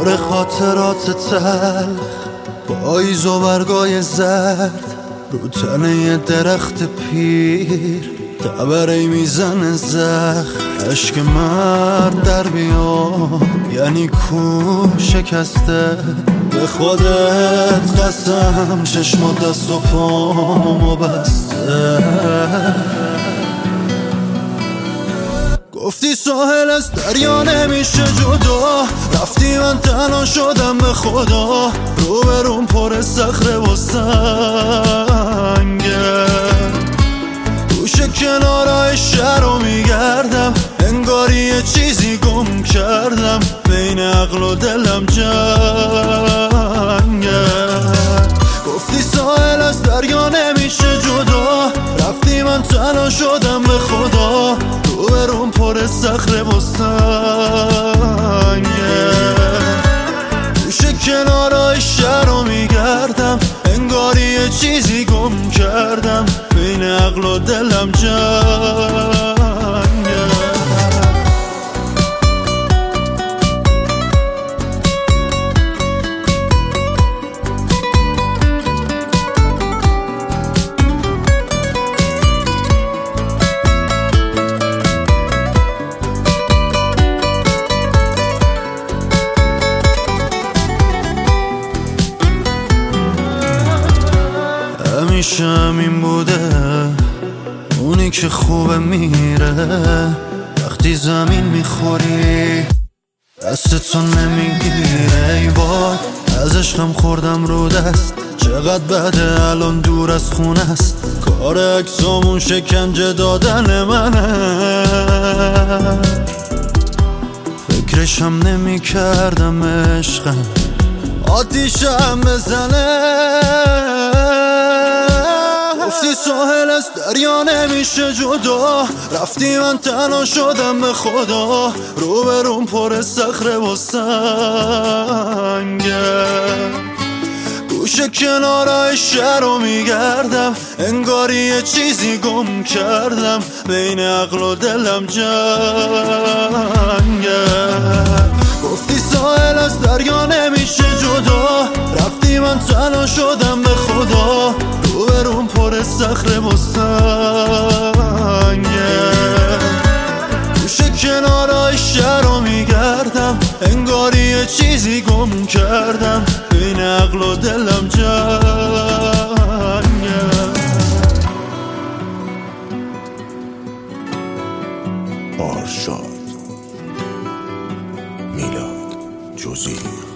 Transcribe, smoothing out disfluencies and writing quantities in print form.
پر خاطرات تلخ، پاییز و برگای زرد رو تنه یه درخت پیر، تبره‌ای میزنه زخم. عشق مرد در بیاد یعنی کو شکسته، به خودت قسم چشم و دست و پامو بسته. گفتی ساحل از دریا نمیشه جدا، رفتی من تنها شدم به خدا، روبروم پر صخره و سنگه، گوش کنارای شهر رو میگردم، انگاری یه چیزی گم کردم، بین عقل و دلم جنگه. گفتی ساحل از دریا نمیشه جدا، رفتی من تنها شدم به خدا، روبروم پر صخره و سنگه، گوش کنارای شهر رو میگردم، انگاری یه چیزی گم کردم، بین عقل و دلم جنگه. همیشه همین بوده، اونی که خوبه میره، وقتی زمین میخوری دستتو نمیگیره. ای وای از عشقم خوردم رو دست، چقدر بده الان دور از خونه است، کار اکسامون شکنجه دادن منه. فکرشم نمی کردم عشقم آتیشم بزنه. گفتی ساحل از دریا نمیشه جدا، رفتی من تنها شدم به خدا، روبروم پر صخره و سنگه، گوش کنارای شهر رو میگردم، انگاری یه چیزی گم کردم، بین عقل و دلم جنگه. گفتی ساحل از دریا نمیشه جدا، رفتی من تنها شدم به خدا، روبروم پر صخره و سنگه، گوش کنارای شهر رو میگردم، انگاری یه چیزی گم کردم، بین عقل و دلم جنگه. آرشاد میلاد جزیر